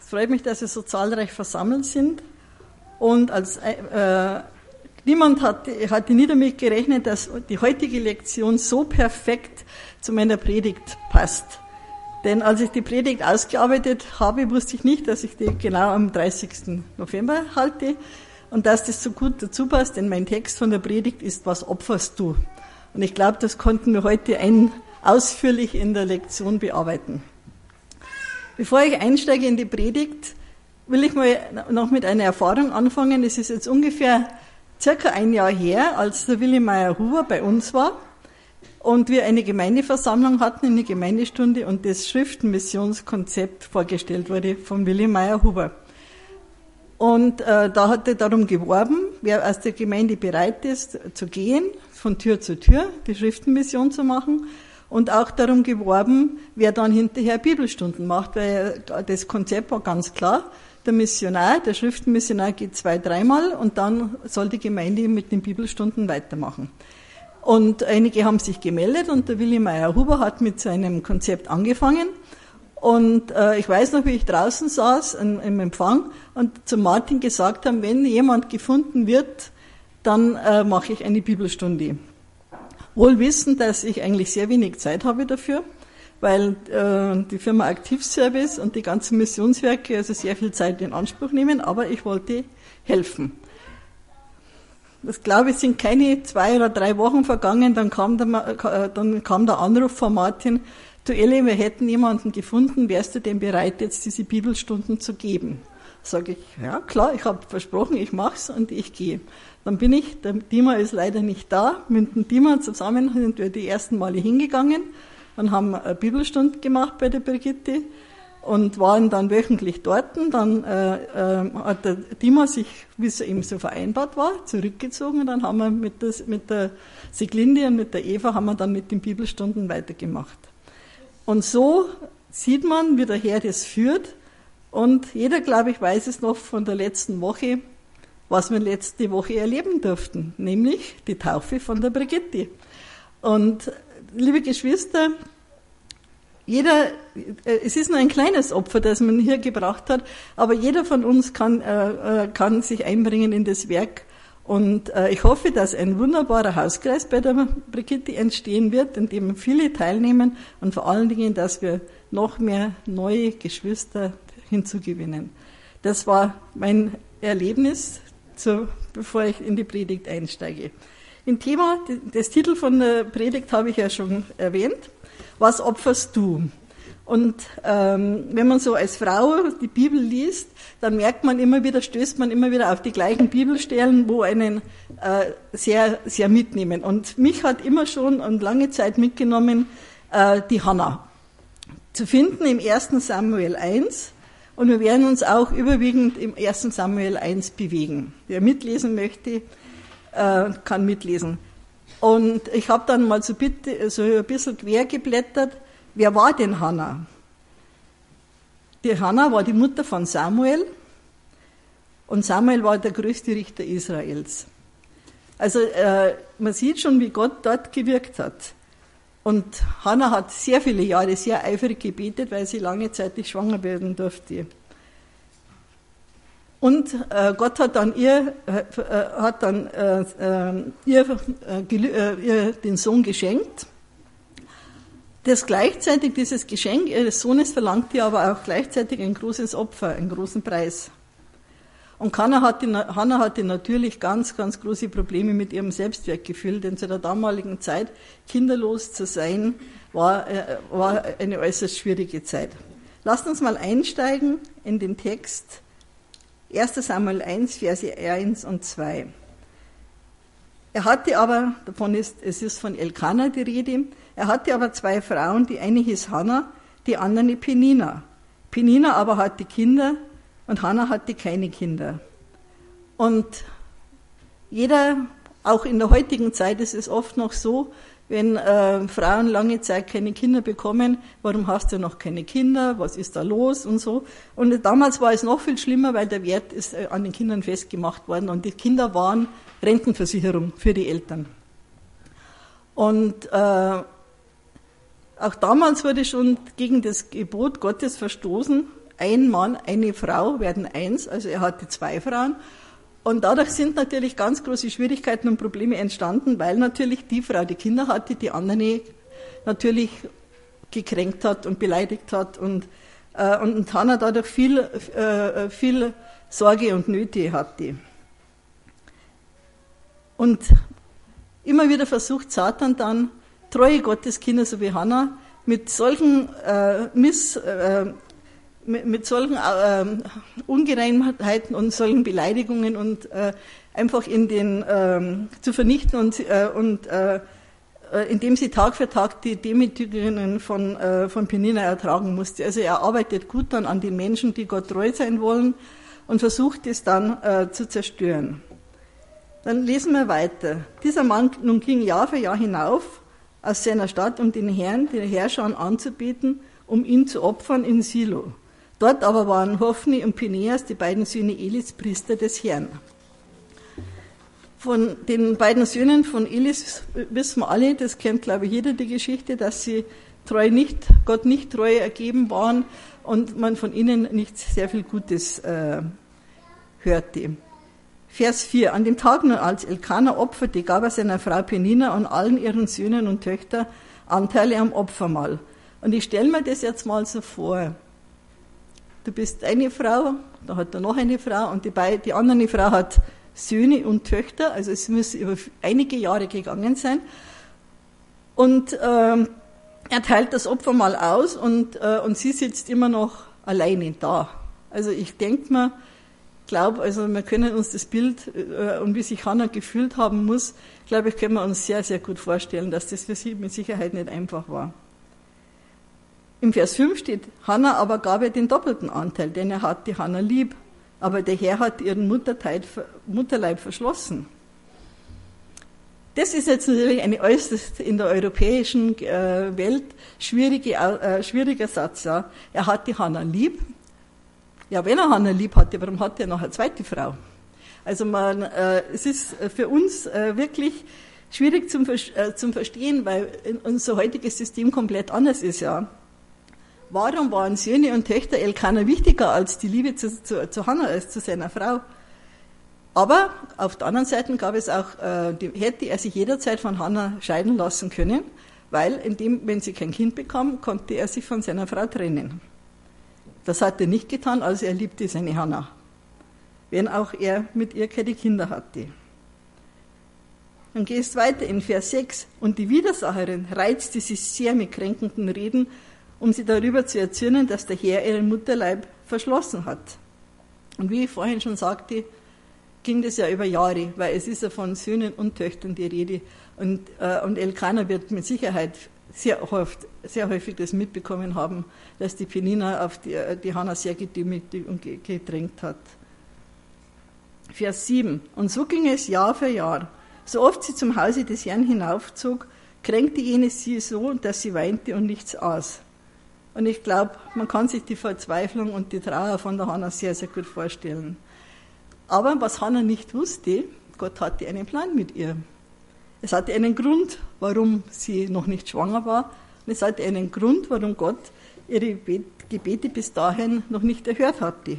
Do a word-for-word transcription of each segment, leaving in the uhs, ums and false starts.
freut mich, dass wir so zahlreich versammelt sind. Und als äh, niemand hat, hatte nie damit gerechnet, dass die heutige Lektion so perfekt zu meiner Predigt passt. Denn als ich die Predigt ausgearbeitet habe, wusste ich nicht, dass ich die genau am dreißigsten November halte und dass das so gut dazu passt, denn mein Text von der Predigt ist, was opferst du? Und ich glaube, das konnten wir heute ein, ausführlich in der Lektion bearbeiten. Bevor ich einsteige in die Predigt, will ich mal noch mit einer Erfahrung anfangen. Es ist jetzt ungefähr circa ein Jahr her, als der Willi Meyer-Huber bei uns war und wir eine Gemeindeversammlung hatten, eine Gemeindestunde und das Schriftenmissionskonzept vorgestellt wurde von Willi Meyer-Huber. Und äh, da hat er darum geworben, wer aus der Gemeinde bereit ist, zu gehen, von Tür zu Tür, die Schriftenmission zu machen. Und auch darum geworben, wer dann hinterher Bibelstunden macht, weil das Konzept war ganz klar. Der Missionar, der Schriftenmissionar geht zwei, dreimal und dann soll die Gemeinde mit den Bibelstunden weitermachen. Und einige haben sich gemeldet und der Willi Meyer-Huber hat mit seinem Konzept angefangen. Und äh, ich weiß noch, wie ich draußen saß in, im Empfang und zu Martin gesagt habe, wenn jemand gefunden wird, dann äh, mache ich eine Bibelstunde. Wohl wissend, dass ich eigentlich sehr wenig Zeit habe dafür, weil äh, die Firma Aktivservice und die ganzen Missionswerke also sehr viel Zeit in Anspruch nehmen, aber ich wollte helfen. Das glaube ich sind keine zwei oder drei Wochen vergangen, dann kam der, dann kam der Anruf von Martin, du Elli, wir hätten jemanden gefunden, wärst du denn bereit, jetzt diese Bibelstunden zu geben? Sage ich, ja klar, ich habe versprochen, ich mach's und ich gehe. Dann bin ich, der Dima ist leider nicht da, mit dem Dima zusammen sind wir die ersten Male hingegangen und haben eine Bibelstunde gemacht bei der Brigitte und waren dann wöchentlich dort. Dann äh, äh, hat der Dima sich, wie es eben so vereinbart war, zurückgezogen und dann haben wir mit, das, mit der Siglinde und mit der Eva haben wir dann mit den Bibelstunden weitergemacht. Und so sieht man, wie der Herr das führt und jeder, glaube ich, weiß es noch von der letzten Woche, was wir letzte Woche erleben durften, nämlich die Taufe von der Brigitte. Und liebe Geschwister, jeder, es ist nur ein kleines Opfer, das man hier gebracht hat, aber jeder von uns kann, äh, kann sich einbringen in das Werk. Und äh, ich hoffe, dass ein wunderbarer Hauskreis bei der Brigitte entstehen wird, in dem viele teilnehmen und vor allen Dingen, dass wir noch mehr neue Geschwister hinzugewinnen. Das war mein Erlebnis, so, bevor ich in die Predigt einsteige. Im Thema, das Titel von der Predigt habe ich ja schon erwähnt. Was opferst du? Und ähm, wenn man so als Frau die Bibel liest, dann merkt man immer wieder, stößt man immer wieder auf die gleichen Bibelstellen, wo einen äh, sehr, sehr mitnehmen. Und mich hat immer schon und lange Zeit mitgenommen äh, die Hannah. Zu finden im ersten Samuel eins. Und wir werden uns auch überwiegend im ersten Samuel eins bewegen. Wer mitlesen möchte, äh, kann mitlesen. Und ich habe dann mal so, bitte, so ein bisschen quer geblättert. Wer war denn Hannah? Die Hannah war die Mutter von Samuel und Samuel war der größte Richter Israels. Also äh, man sieht schon, wie Gott dort gewirkt hat. Und Hannah hat sehr viele Jahre sehr eifrig gebetet, weil sie lange Zeit nicht schwanger werden durfte. Und äh, Gott hat dann ihr, äh, hat dann äh, äh, ihr, äh, ihr den Sohn geschenkt. Das gleichzeitig, dieses Geschenk ihres Sohnes verlangte aber auch gleichzeitig ein großes Opfer, einen großen Preis. Und Hannah hatte, Hannah hatte natürlich ganz, ganz große Probleme mit ihrem Selbstwertgefühl, denn zu der damaligen Zeit kinderlos zu sein, war, äh, war eine äußerst schwierige Zeit. Lasst uns mal einsteigen in den Text erster Samuel eins, Verse eins und zwei. Er hatte aber, davon ist, es ist von Elkanah die Rede, er hatte aber zwei Frauen, die eine hieß Hannah, die andere Penina. Penina aber hatte Kinder und Hannah hatte keine Kinder. Und jeder, auch in der heutigen Zeit ist es oft noch so, wenn äh, Frauen lange Zeit keine Kinder bekommen, warum hast du noch keine Kinder, was ist da los und so. Und damals war es noch viel schlimmer, weil der Wert ist äh, an den Kindern festgemacht worden und die Kinder waren Rentenversicherung für die Eltern. Und äh, auch damals wurde schon gegen das Gebot Gottes verstoßen, ein Mann, eine Frau werden eins, also er hatte zwei Frauen. Und dadurch sind natürlich ganz große Schwierigkeiten und Probleme entstanden, weil natürlich die Frau, die Kinder hatte, die andere natürlich gekränkt hat und beleidigt hat und, äh, und Hannah dadurch viel, äh, viel Sorge und Nöte hatte. Und immer wieder versucht Satan dann, treue Gotteskinder, so wie Hannah, mit solchen äh, Miss, äh, mit, mit solchen äh, Ungereinheiten und solchen Beleidigungen und äh, einfach in den äh, zu vernichten und, äh, und äh, indem sie Tag für Tag die Demütigungen von, äh, von Penina ertragen musste. Also er arbeitet gut dann an den Menschen, die Gott treu sein wollen und versucht es dann äh, zu zerstören. Dann lesen wir weiter. Dieser Mann nun ging Jahr für Jahr hinauf aus seiner Stadt, um den Herrn, den Herrscher anzubieten, um ihn zu opfern in Silo. Dort aber waren Hophni und Pinehas, die beiden Söhne Elis, Priester des Herrn. Von den beiden Söhnen von Elis wissen wir alle, das kennt glaube ich jeder die Geschichte, dass sie treu nicht, Gott nicht treu ergeben waren und man von ihnen nicht sehr viel Gutes äh, hörte. Vers vier. An dem Tag nun, als Elkanah opferte, gab er seiner Frau Penina und allen ihren Söhnen und Töchtern Anteile am Opfermahl. Und ich stelle mir das jetzt mal so vor. Du bist eine Frau, da hat er noch eine Frau und die, beid, die andere Frau hat Söhne und Töchter, also es muss über einige Jahre gegangen sein. Und ähm, er teilt das Opfermahl aus und, äh, und sie sitzt immer noch alleine da. Also ich denke mir, glaube, also wir können uns das Bild äh, und wie sich Hannah gefühlt haben muss, glaube ich, können wir uns sehr, sehr gut vorstellen, dass das für sie mit Sicherheit nicht einfach war. Im Vers fünf steht, Hannah aber gab ihr den doppelten Anteil, denn er hat die Hannah lieb. Aber der Herr hat ihren Mutterleib verschlossen. Das ist jetzt natürlich eine äußerst in der europäischen Welt schwierige, äh, schwieriger Satz. Ja. Er hat die Hannah lieb. Ja, wenn er Hannah lieb hatte, warum hat er noch eine zweite Frau? Also man, äh, es ist für uns äh, wirklich schwierig zum, äh, zum Verstehen, weil unser heutiges System komplett anders ist. Ja. Warum waren Söhne und Töchter Elkanah wichtiger als die Liebe zu, zu, zu Hannah, als zu seiner Frau? Aber auf der anderen Seite gab es auch, äh, die, hätte er sich jederzeit von Hannah scheiden lassen können, weil indem, wenn sie kein Kind bekam, konnte er sich von seiner Frau trennen. Das hat er nicht getan, also er liebte seine Hannah, wenn auch er mit ihr keine Kinder hatte. Dann geht es weiter in Vers sechs. Und die Widersacherin reizte sie sehr mit kränkenden Reden, um sie darüber zu erzürnen, dass der Herr ihren Mutterleib verschlossen hat. Und wie ich vorhin schon sagte, ging das ja über Jahre, weil es ist ja von Söhnen und Töchtern die Rede. Und, äh, und Elkanah wird mit Sicherheit sehr, oft, sehr häufig das mitbekommen haben, dass die Penina auf die, die Hannah sehr gedemütigt und gedrängt hat. Vers sieben. Und so ging es Jahr für Jahr. So oft sie zum Hause des Herrn hinaufzog, kränkte jene sie so, dass sie weinte und nichts aß. Und ich glaube, man kann sich die Verzweiflung und die Trauer von der Hannah sehr, sehr gut vorstellen. Aber was Hannah nicht wusste, Gott hatte einen Plan mit ihr. Es hatte einen Grund, warum sie noch nicht schwanger war. Und es hatte einen Grund, warum Gott ihre Gebete bis dahin noch nicht erhört hatte.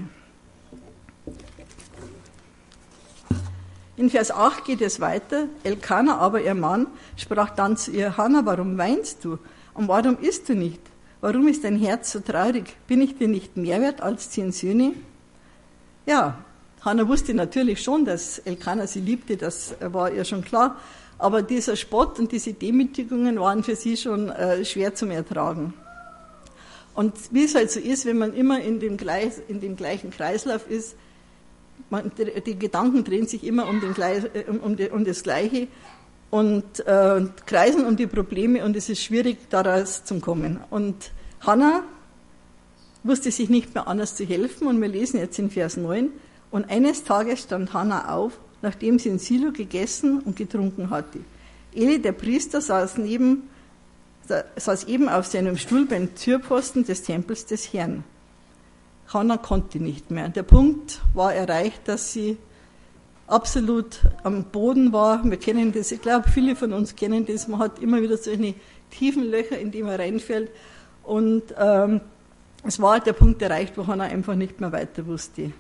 In Vers acht geht es weiter. Elkanah aber, ihr Mann, sprach dann zu ihr, Hannah, warum weinst du? Und warum isst du nicht? Warum ist dein Herz so traurig? Bin ich dir nicht mehr wert als zehn Söhne? Ja, Hannah wusste natürlich schon, dass Elkanah sie liebte, das war ihr schon klar. Aber dieser Spott und diese Demütigungen waren für sie schon äh, schwer zum Ertragen. Und wie es halt so ist, wenn man immer in dem, Gleis, in dem gleichen Kreislauf ist, man, die, die Gedanken drehen sich immer um, den, um, um, die, um das Gleiche und äh, kreisen um die Probleme und es ist schwierig, daraus zu kommen. Und Hannah wusste sich nicht mehr anders zu helfen und wir lesen jetzt in Vers neun. Und eines Tages stand Hannah auf, nachdem sie in Silo gegessen und getrunken hatte. Eli, der Priester, saß, neben, saß eben auf seinem Stuhl beim Türpfosten des Tempels des Herrn. Hannah konnte nicht mehr. Der Punkt war erreicht, dass sie absolut am Boden war. Wir kennen das, ich glaube, viele von uns kennen das. Man hat immer wieder solche tiefen Löcher, in die man reinfällt. Und ähm, es war der Punkt erreicht, wo Hannah einfach nicht mehr weiter wusste.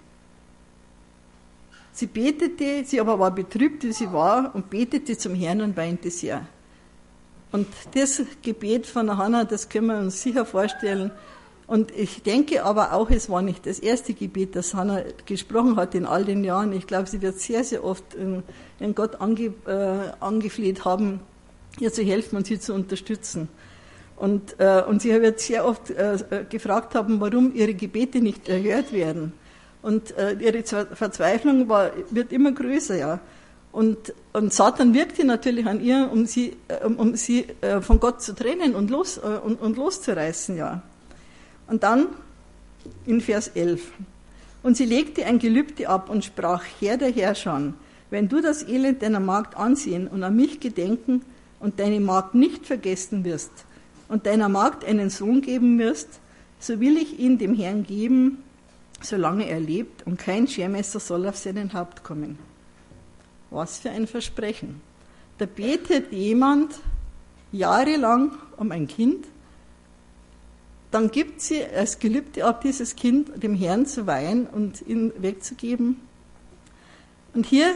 Sie betete, sie aber war betrübt, wie sie war, und betete zum Herrn und weinte sehr. Und das Gebet von der Hannah, das können wir uns sicher vorstellen. Und ich denke aber auch, es war nicht das erste Gebet, das Hannah gesprochen hat in all den Jahren. Ich glaube, sie wird sehr, sehr oft in, in Gott ange, äh, angefleht haben, ihr zu helfen und sie zu unterstützen. Und, äh, und sie wird sehr oft äh, gefragt haben, warum ihre Gebete nicht erhört werden. Und äh, ihre Verzweiflung war, wird immer größer, ja. Und, und Satan wirkte natürlich an ihr, um sie, äh, um sie äh, von Gott zu trennen und, los, äh, und, und loszureißen, ja. Und dann in Vers elf. Und sie legte ein Gelübde ab und sprach, Herr der Herrscher, wenn du das Elend deiner Magd ansehen und an mich gedenken und deine Magd nicht vergessen wirst und deiner Magd einen Sohn geben wirst, so will ich ihn dem Herrn geben, solange er lebt, und kein Schermesser soll auf seinen Haupt kommen. Was für ein Versprechen. Da betet jemand jahrelang um ein Kind, dann gibt sie als Gelübde ab, dieses Kind dem Herrn zu weihen und ihn wegzugeben. Und hier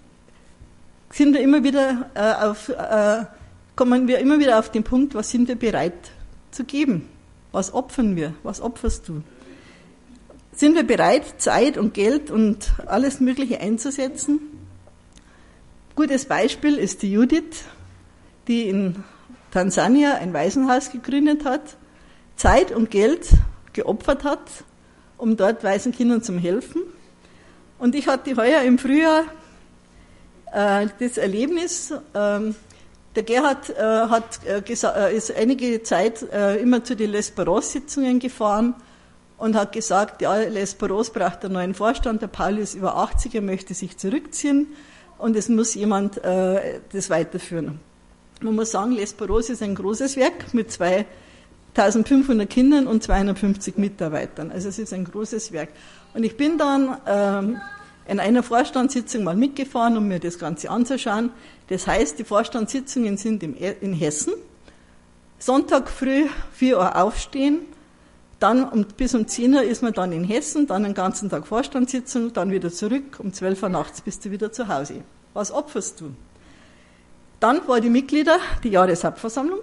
sind wir immer wieder äh, auf, äh, kommen wir immer wieder auf den Punkt, was sind wir bereit zu geben? Was opfern wir? Was opferst du? Sind wir bereit, Zeit und Geld und alles Mögliche einzusetzen? Gutes Beispiel ist die Judith, die in Tansania ein Waisenhaus gegründet hat, Zeit und Geld geopfert hat, um dort Waisenkindern zu helfen. Und ich hatte heuer im Frühjahr äh, das Erlebnis, ähm, der Gerhard äh, hat, äh, gesa- äh, ist einige Zeit äh, immer zu den Lesperos-Sitzungen gefahren und hat gesagt, ja, Lesperos braucht einen neuen Vorstand, der Pauli ist über achtzig, er möchte sich zurückziehen und es muss jemand äh, das weiterführen. Man muss sagen, Lesperos ist ein großes Werk mit zweitausendfünfhundert Kindern und zweihundertfünfzig Mitarbeitern. Also es ist ein großes Werk. Und ich bin dann ähm, in einer Vorstandssitzung mal mitgefahren, um mir das Ganze anzuschauen. Das heißt, die Vorstandssitzungen sind im, in Hessen. Sonntag früh vier Uhr aufstehen, dann um, bis um zehn Uhr ist man dann in Hessen, dann den ganzen Tag Vorstandssitzung, dann wieder zurück, um zwölf Uhr nachts bist du wieder zu Hause. Was opferst du? Dann war die Mitglieder, die Jahreshauptversammlung,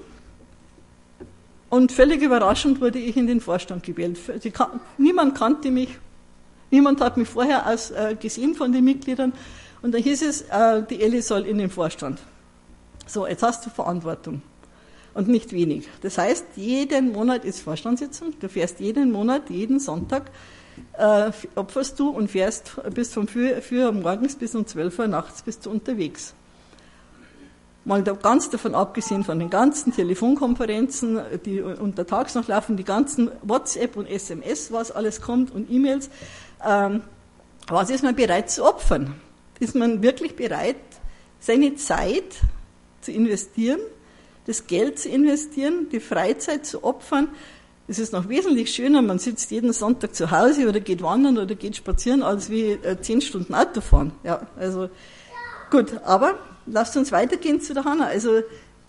und völlig überraschend wurde ich in den Vorstand gewählt. Die, niemand kannte mich, niemand hat mich vorher aus, äh, gesehen von den Mitgliedern, und da hieß es, äh, die Elli soll in den Vorstand. So, jetzt hast du Verantwortung. Und nicht wenig. Das heißt, jeden Monat ist Vorstandssitzung, du fährst jeden Monat, jeden Sonntag, äh, opferst du und fährst, bist von vier Uhr morgens bis um zwölf Uhr nachts bist du unterwegs. Mal da ganz davon abgesehen von den ganzen Telefonkonferenzen, die untertags noch laufen, die ganzen WhatsApp und S M S, was alles kommt und E-Mails, ähm, was ist man bereit zu opfern? Ist man wirklich bereit, seine Zeit zu investieren, das Geld zu investieren, die Freizeit zu opfern? Es ist noch wesentlich schöner, man sitzt jeden Sonntag zu Hause oder geht wandern oder geht spazieren, als wie äh, zehn Stunden Auto fahren. Ja, also gut, aber lasst uns weitergehen zu der Hannah. Also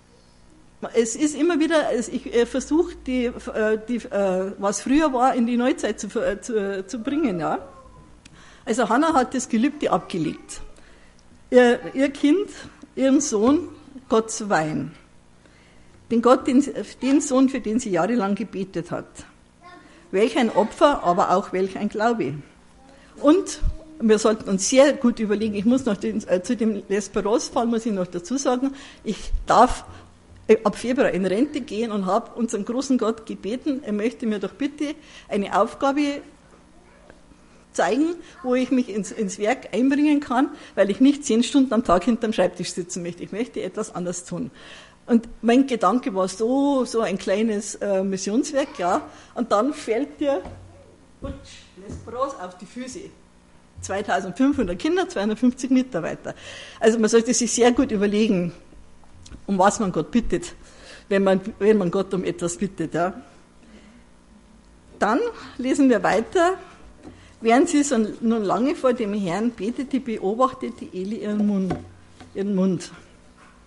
es ist immer wieder, also ich äh, versuche, die, äh, die, äh, was früher war, in die Neuzeit zu, äh, zu, zu bringen. Ja. Also Hannah hat das Gelübde abgelegt, ihr, ihr Kind, ihren Sohn, Gott zu weihen. Den Gott, den, den Sohn, für den sie jahrelang gebetet hat. Welch ein Opfer, aber auch welch ein Glaube. Und wir sollten uns sehr gut überlegen, ich muss noch den, äh, zu dem Lesperos-Fall muss ich noch dazu sagen, ich darf äh, ab Februar in Rente gehen und habe unseren großen Gott gebeten, er möchte mir doch bitte eine Aufgabe zeigen, wo ich mich ins, ins Werk einbringen kann, weil ich nicht zehn Stunden am Tag hinterm Schreibtisch sitzen möchte. Ich möchte etwas anders tun. Und mein Gedanke war so, so ein kleines äh, Missionswerk, ja. Und dann fällt dir Lesperos auf die Füße. zweitausendfünfhundert Kinder, zweihundertfünfzig Mitarbeiter. Also man sollte sich sehr gut überlegen, um was man Gott bittet, wenn man, wenn man Gott um etwas bittet. Ja. Dann lesen wir weiter. Während sie so nun lange vor dem Herrn betete, beobachtete Eli ihren Mund. Ihren Mund.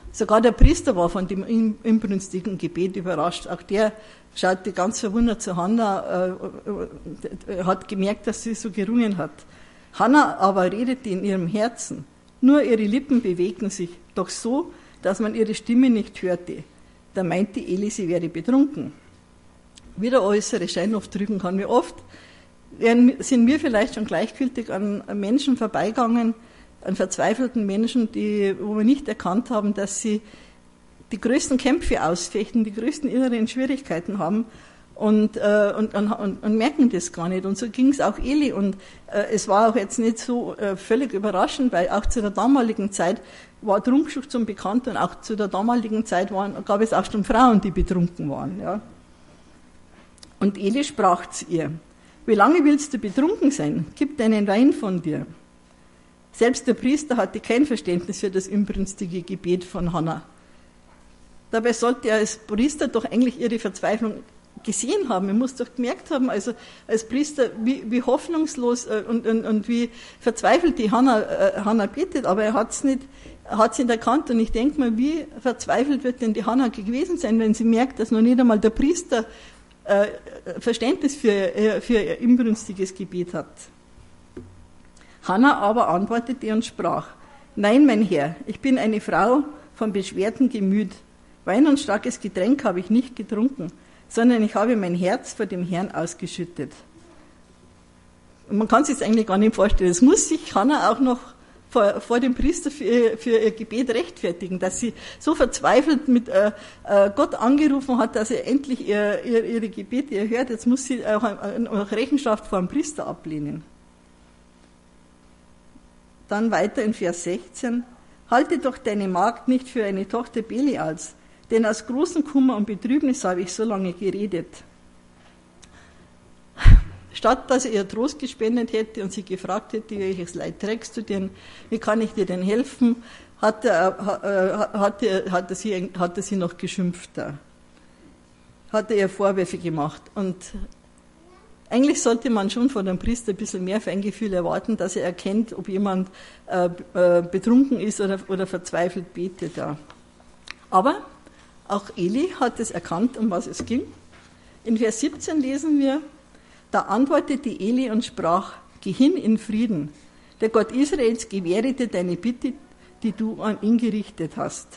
Sogar der Priester war von dem inbrünstigen Gebet überrascht. Auch der schaute ganz verwundert zu Hannah, äh, hat gemerkt, dass sie so gerungen hat. Hannah aber redete in ihrem Herzen. Nur ihre Lippen bewegten sich, doch so, dass man ihre Stimme nicht hörte. Da meinte Eli, sie wäre betrunken. Wie der äußere Schein oft trügen kann. Wie oft sind wir vielleicht schon gleichgültig an Menschen vorbeigegangen, an verzweifelten Menschen, die, wo wir nicht erkannt haben, dass sie die größten Kämpfe ausfechten, die größten inneren Schwierigkeiten haben und, äh, und, und, und merken das gar nicht. Und so ging es auch Eli. Und äh, es war auch jetzt nicht so äh, völlig überraschend, weil auch zu der damaligen Zeit war Trunksucht schon bekannt und auch zu der damaligen Zeit waren, gab es auch schon Frauen, die betrunken waren. Ja. Und Eli sprach zu ihr: Wie lange willst du betrunken sein? Gib deinen Wein von dir. Selbst der Priester hatte kein Verständnis für das inbrünstige Gebet von Hannah. Dabei sollte er als Priester doch eigentlich ihre Verzweiflung gesehen haben. Er muss doch gemerkt haben, also als Priester, wie, wie hoffnungslos und, und, und wie verzweifelt die Hannah, äh, Hannah betet, aber er hat es nicht, hat's nicht erkannt. Und ich denke mal, wie verzweifelt wird denn die Hannah gewesen sein, wenn sie merkt, dass noch nicht einmal der Priester äh, Verständnis für, äh, für ihr inbrünstiges Gebet hat. Hannah aber antwortete und sprach: Nein, mein Herr, ich bin eine Frau von beschwertem Gemüt. Wein und starkes Getränk habe ich nicht getrunken, sondern ich habe mein Herz vor dem Herrn ausgeschüttet. Und man kann sich das eigentlich gar nicht vorstellen. Es muss sich Hannah auch noch vor, vor dem Priester für ihr, für ihr Gebet rechtfertigen, dass sie so verzweifelt mit äh, äh, Gott angerufen hat, dass er endlich ihr, ihr, ihre Gebete erhört. Jetzt muss sie auch, auch Rechenschaft vor dem Priester ablehnen. Dann weiter in Vers sechzehn. Halte doch deine Magd nicht für eine Tochter Belials, denn aus großem Kummer und Betrübnis habe ich so lange geredet. Statt dass er ihr Trost gespendet hätte und sie gefragt hätte, welches Leid trägst du denn, wie kann ich dir denn helfen, hat er, hat er, hat er, sie, hat er sie noch geschimpft. Hat er ihr Vorwürfe gemacht. Und eigentlich sollte man schon von dem Priester ein bisschen mehr Feingefühl erwarten, dass er erkennt, ob jemand äh, äh, betrunken ist oder, oder verzweifelt betet. Ja. Aber auch Eli hat es erkannt, um was es ging. In Vers siebzehn lesen wir: Da antwortete Eli und sprach: Geh hin in Frieden. Der Gott Israels gewähre dir deine Bitte, die du an ihn gerichtet hast.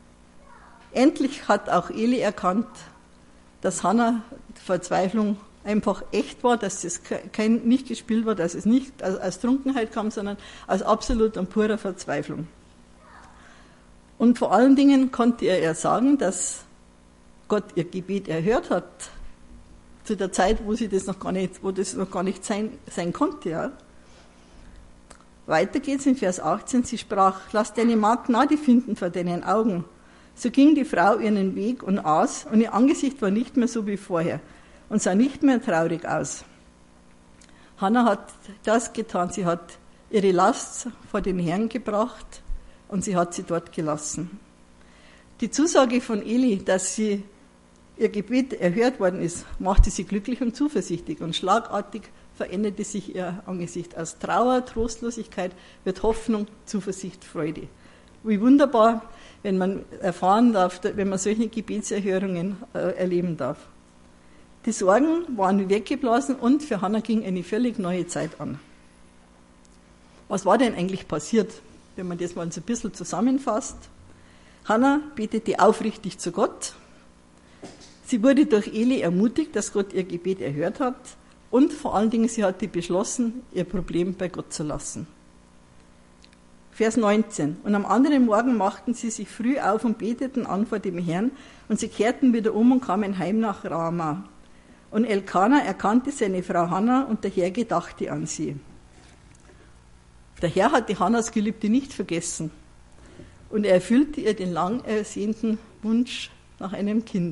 Endlich hat auch Eli erkannt, dass Hannah Verzweiflung einfach echt war, dass es kein, nicht gespielt war, dass es nicht als, als Trunkenheit kam, sondern als absolut und purer Verzweiflung. Und vor allen Dingen konnte er ihr sagen, dass Gott ihr Gebet erhört hat, zu der Zeit, wo sie das noch gar nicht, wo das noch gar nicht sein, sein konnte. Ja. Weiter geht's in Vers achtzehn, sie sprach: Lass deine Magd Gnade finden vor deinen Augen. So ging die Frau ihren Weg und aß, und ihr Angesicht war nicht mehr so wie vorher und sah nicht mehr traurig aus. Hannah hat das getan, sie hat ihre Last vor den Herrn gebracht und sie hat sie dort gelassen. Die Zusage von Eli, dass sie, ihr Gebet erhört worden ist, machte sie glücklich und zuversichtlich, und schlagartig veränderte sich ihr Angesicht. Aus Trauer, Trostlosigkeit wird Hoffnung, Zuversicht, Freude. Wie wunderbar, wenn man erfahren darf, wenn man solche Gebetserhörungen äh, erleben darf. Die Sorgen waren wie weggeblasen und für Hannah ging eine völlig neue Zeit an. Was war denn eigentlich passiert, wenn man das mal so ein bisschen zusammenfasst? Hannah betete aufrichtig zu Gott. Sie wurde durch Eli ermutigt, dass Gott ihr Gebet erhört hat, und vor allen Dingen, sie hatte beschlossen, ihr Problem bei Gott zu lassen. Vers neunzehn. Und am anderen Morgen machten sie sich früh auf und beteten an vor dem Herrn, und sie kehrten wieder um und kamen heim nach Rama. Und Elkanah erkannte seine Frau Hannah, und der Herr gedachte an sie. Der Herr hatte Hannahs Gelübde nicht vergessen, und er erfüllte ihr den lang ersehnten Wunsch nach einem Kind.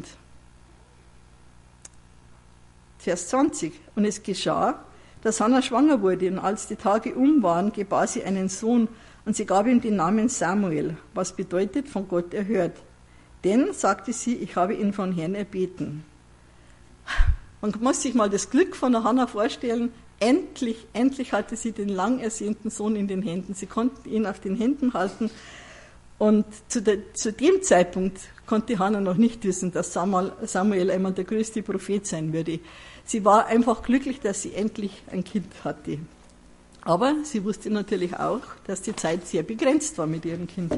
Vers zwanzig. Und es geschah, dass Hannah schwanger wurde, und als die Tage um waren, gebar sie einen Sohn, und sie gab ihm den Namen Samuel, was bedeutet, von Gott erhört. Denn, sagte sie, ich habe ihn von Herrn erbeten. Man muss sich mal das Glück von der Hannah vorstellen. Endlich, endlich hatte sie den lang ersehnten Sohn in den Händen. Sie konnten ihn auf den Händen halten. Und zu, der, zu dem Zeitpunkt konnte Hannah noch nicht wissen, dass Samuel, Samuel einmal der größte Prophet sein würde. Sie war einfach glücklich, dass sie endlich ein Kind hatte. Aber sie wusste natürlich auch, dass die Zeit sehr begrenzt war mit ihrem Kind.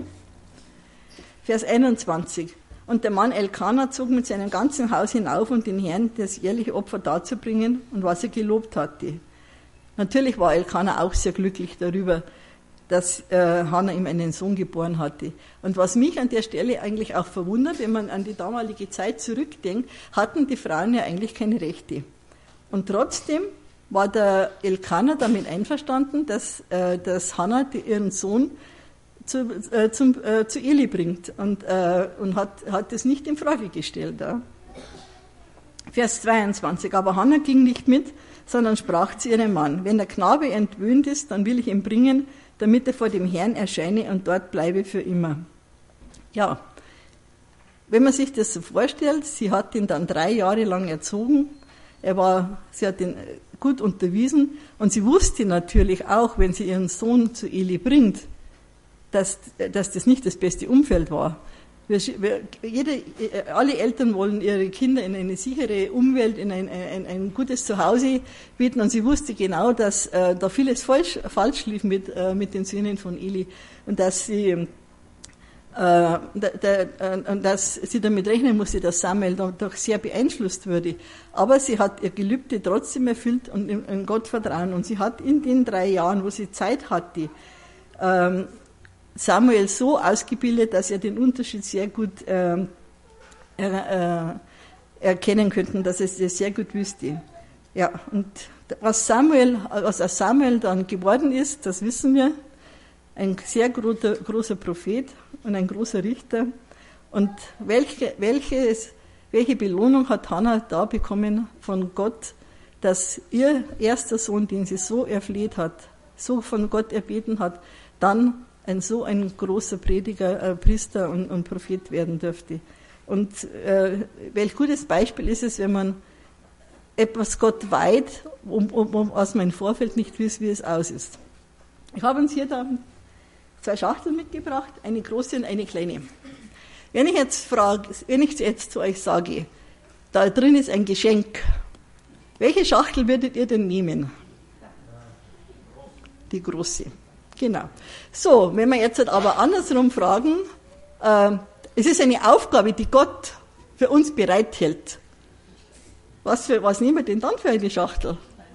Vers einundzwanzig. Und der Mann Elkanah zog mit seinem ganzen Haus hinauf, um den Herrn das jährliche Opfer darzubringen und was er gelobt hatte. Natürlich war Elkanah auch sehr glücklich darüber, dass äh, Hannah ihm einen Sohn geboren hatte. Und was mich an der Stelle eigentlich auch verwundert, wenn man an die damalige Zeit zurückdenkt, hatten die Frauen ja eigentlich keine Rechte. Und trotzdem war der Elkanah damit einverstanden, dass, äh, dass Hannah die, ihren Sohn zu, äh, zum, äh, zu Eli bringt und, äh, und hat, hat das nicht in Frage gestellt. Ja. Vers zweiundzwanzig. Aber Hannah ging nicht mit, sondern sprach zu ihrem Mann: Wenn der Knabe entwöhnt ist, dann will ich ihn bringen, damit er vor dem Herrn erscheine und dort bleibe für immer. Ja, wenn man sich das so vorstellt, sie hat ihn dann drei Jahre lang erzogen, er war, sie hat ihn gut unterwiesen und sie wusste natürlich auch, wenn sie ihren Sohn zu Eli bringt, dass, dass das nicht das beste Umfeld war. Wir, wir, jede, alle Eltern wollen ihre Kinder in eine sichere Umwelt, in ein, ein, ein gutes Zuhause bieten und sie wusste genau, dass äh, da vieles falsch, falsch lief mit, äh, mit den Söhnen von Eli und dass sie, äh, da, da, äh, dass sie damit rechnen musste, dass Samuel doch sehr beeinflusst würde. Aber sie hat ihr Gelübde trotzdem erfüllt und in, in Gott vertrauen und sie hat in den drei Jahren, wo sie Zeit hatte, ähm, Samuel so ausgebildet, dass er den Unterschied sehr gut äh, er, äh, erkennen könnte, dass er es sehr gut wüsste. Ja, und was Samuel, was aus Samuel dann geworden ist, das wissen wir. Ein sehr großer, großer Prophet und ein großer Richter. Und welche, welches, welche Belohnung hat Hannah da bekommen von Gott, dass ihr erster Sohn, den sie so erfleht hat, so von Gott erbeten hat, dann ein so ein großer Prediger, äh, Priester und, und Prophet werden dürfte. Und äh, welch gutes Beispiel ist es, wenn man etwas Gott weiht, um, um, um, was man im Vorfeld nicht weiß, wie es aus ist. Ich habe uns hier da zwei Schachteln mitgebracht, eine große und eine kleine. Wenn ich jetzt frage, wenn ich jetzt zu euch sage, da drin ist ein Geschenk, welche Schachtel würdet ihr denn nehmen? Die große. Genau. So, wenn wir jetzt aber andersrum fragen, äh, es ist eine Aufgabe, die Gott für uns bereithält. Was, für, was nehmen wir denn dann für eine Schachtel?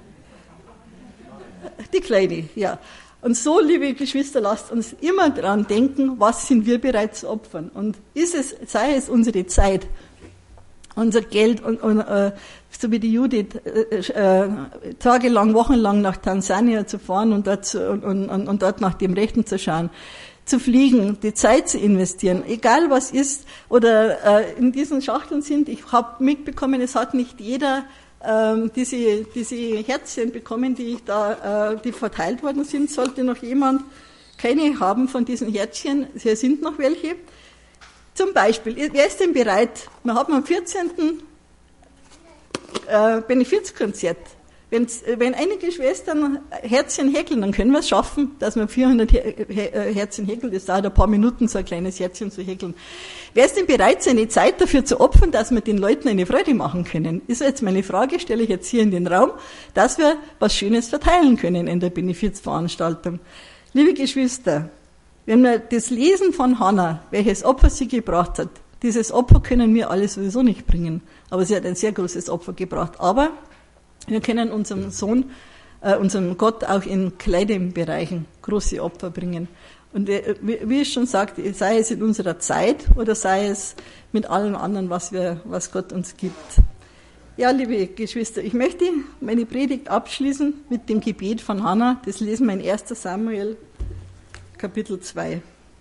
Die kleine, ja. Und so, liebe Geschwister, lasst uns immer daran denken, was sind wir bereit zu opfern. Und ist es, sei es unsere Zeit, unser Geld und, und äh, so wie die Judith äh, äh, tagelang, wochenlang nach Tansania zu fahren und dort, zu, und, und, und dort nach dem Rechten zu schauen, zu fliegen, die Zeit zu investieren, egal was ist, oder äh, in diesen Schachteln sind, ich habe mitbekommen, es hat nicht jeder ähm, diese, diese Herzchen bekommen, die ich da, äh, die verteilt worden sind. Sollte noch jemand keine haben von diesen Herzchen, hier sind noch welche. Zum Beispiel, wer ist denn bereit? Wir haben am vierzehnten Äh, Benefizkonzert. Wenn's, wenn einige Schwestern Herzchen häkeln, dann können wir es schaffen, dass man vierhundert Herzchen häkeln. Das dauert ein paar Minuten, so ein kleines Herzchen zu häkeln. Wer ist denn bereit, seine Zeit dafür zu opfern, dass wir den Leuten eine Freude machen können? Ist jetzt meine Frage, stelle ich jetzt hier in den Raum, dass wir was Schönes verteilen können in der Benefizveranstaltung. Liebe Geschwister, wenn wir das lesen von Hannah, welches Opfer sie gebracht hat, dieses Opfer können wir alle sowieso nicht bringen, aber sie hat ein sehr großes Opfer gebracht. Aber wir können unserem Sohn, äh, unserem Gott auch in kleinen Bereichen große Opfer bringen. Und äh, wie ich schon sagte, sei es in unserer Zeit oder sei es mit allem anderen, was wir, was Gott uns gibt. Ja, liebe Geschwister, ich möchte meine Predigt abschließen mit dem Gebet von Hannah. Das lesen wir in erster Samuel, Kapitel zwei.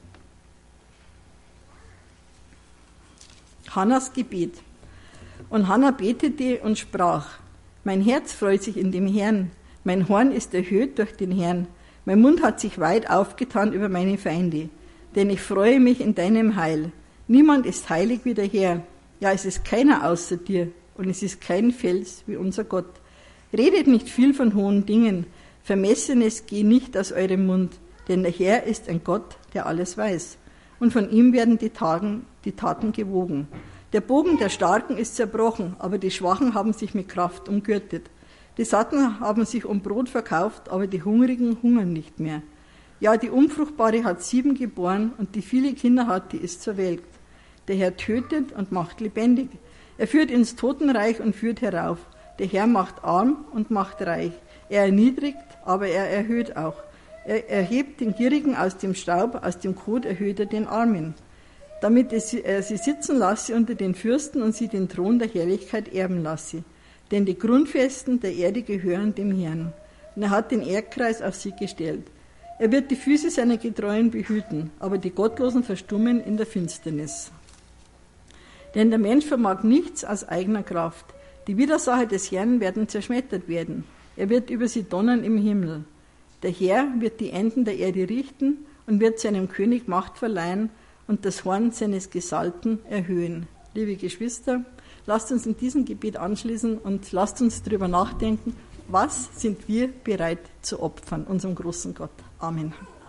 Hannas Gebet. Und Hannah betete und sprach: Mein Herz freut sich in dem Herrn, mein Horn ist erhöht durch den Herrn, mein Mund hat sich weit aufgetan über meine Feinde, denn ich freue mich in deinem Heil. Niemand ist heilig wie der Herr, ja, es ist keiner außer dir, und es ist kein Fels wie unser Gott. Redet nicht viel von hohen Dingen, Vermessenes geht nicht aus eurem Mund, denn der Herr ist ein Gott, der alles weiß. und von ihm werden die, Taten, die Taten gewogen. Der Bogen der Starken ist zerbrochen, aber die Schwachen haben sich mit Kraft umgürtet. Die Satten haben sich um Brot verkauft, aber die Hungrigen hungern nicht mehr. Ja, die Unfruchtbare hat sieben geboren und die viele Kinder hat, die ist verwelkt. Der Herr tötet und macht lebendig. Er führt ins Totenreich und führt herauf. Der Herr macht arm und macht reich. Er erniedrigt, aber er erhöht auch. Er erhebt den Gierigen aus dem Staub, aus dem Kot erhöht er den Armen, damit er sie sitzen lasse unter den Fürsten und sie den Thron der Herrlichkeit erben lasse. Denn die Grundfesten der Erde gehören dem Herrn. Und er hat den Erdkreis auf sie gestellt. Er wird die Füße seiner Getreuen behüten, aber die Gottlosen verstummen in der Finsternis. Denn der Mensch vermag nichts aus eigener Kraft. Die Widersacher des Herrn werden zerschmettert werden. Er wird über sie donnern im Himmel. Der Herr wird die Enden der Erde richten und wird seinem König Macht verleihen und das Horn seines Gesalbten erhöhen. Liebe Geschwister, lasst uns in diesem Gebet anschließen und lasst uns darüber nachdenken, was sind wir bereit zu opfern, unserem großen Gott. Amen.